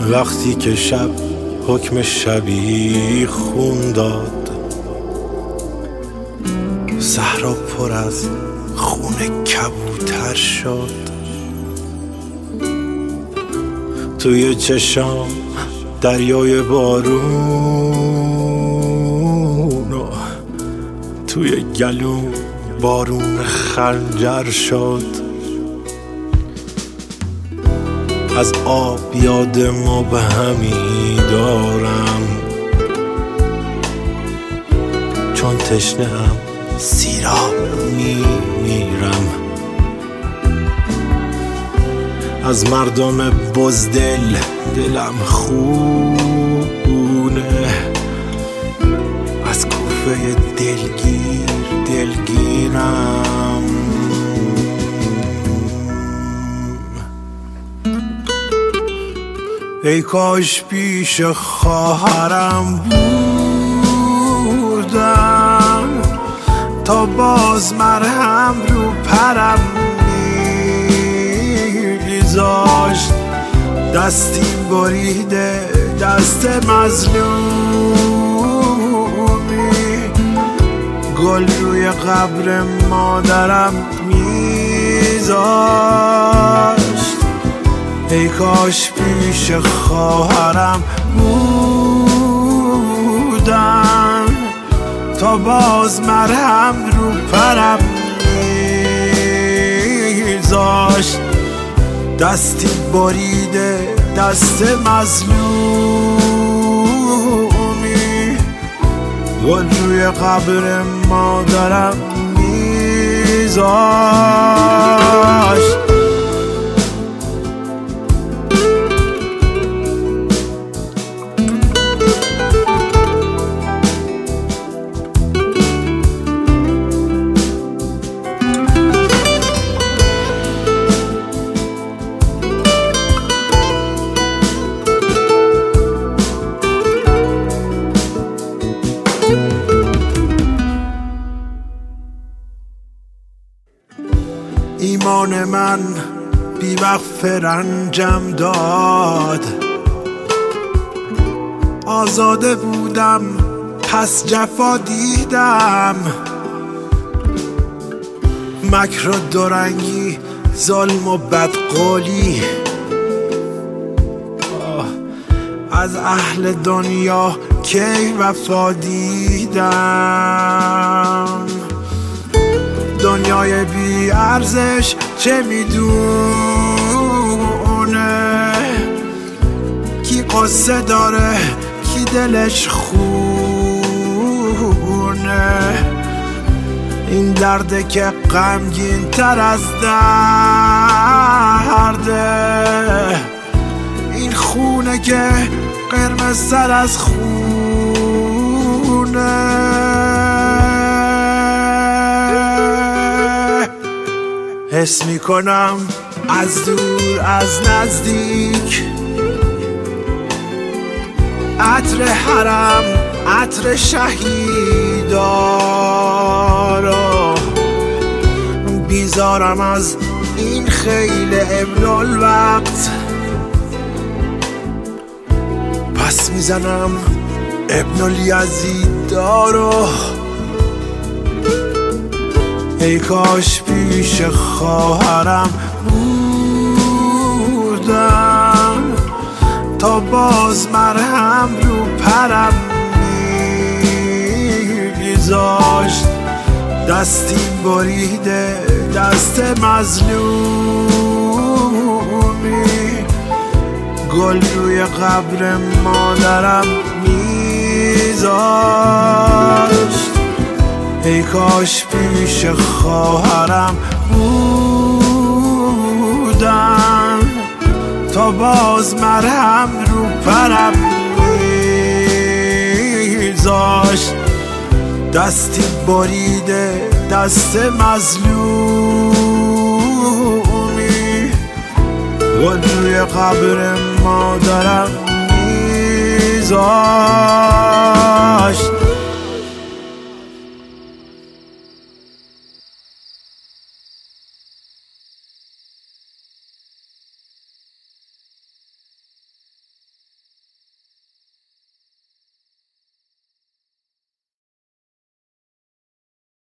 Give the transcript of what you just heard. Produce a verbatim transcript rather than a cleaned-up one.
وقتی که شب حکم شبی خون داد، صحرا پر از خون کبوتر شد. توی چشام دریای بارون و توی گلوم بارون خنجر شد. از آب یاد مبهمی دارم، چون تشنه ام سیراب می میرم. از مردم بزدل دلم خونه، از کوفه دلگیر دلگیرم. ای کاش پیش خواهرم بودم، تا باز مرهم رو پرم میذاشت. دستی بریده دست مظلومی، گل روی قبر مادرم میذاشت. ای کاش پیش خواهرم بودم، تا باز مرهم رو پرم میذاشت. دستی بریده دست مظلومی، گل روی قبر مادرم میذاشت. ایمان من بی وقف رنجم داد، آزاده بودم پس جفا دیدم. مکر و دورنگی، ظلم و بدقولی، از اهل دنیا کی وفا دیدم. دنیای بی ارزش چه میدونه، کی قصه داره کی دلش خونه. این درده که غمگین تر از درده، این خونه که قرمز تر از خونه. حس میکنم از دور از نزدیک، عطر حرم عطر شهیدارا. بیزارم از این خیل ابن الوقت، پس میزنم ابن الیزیدارو. ای کاش پیش خواهرم بودم، تا باز مرهم رو پرم میذاشت. دستی بریده دست مظلومی، گل روی قبر مادرم میذاشت. ای کاش پیش خواهرم بودم، تا باز مرهم رو پرم میذاشت. دستی بریده دست مظلومی، گل روی قبر مادرم میذاشت.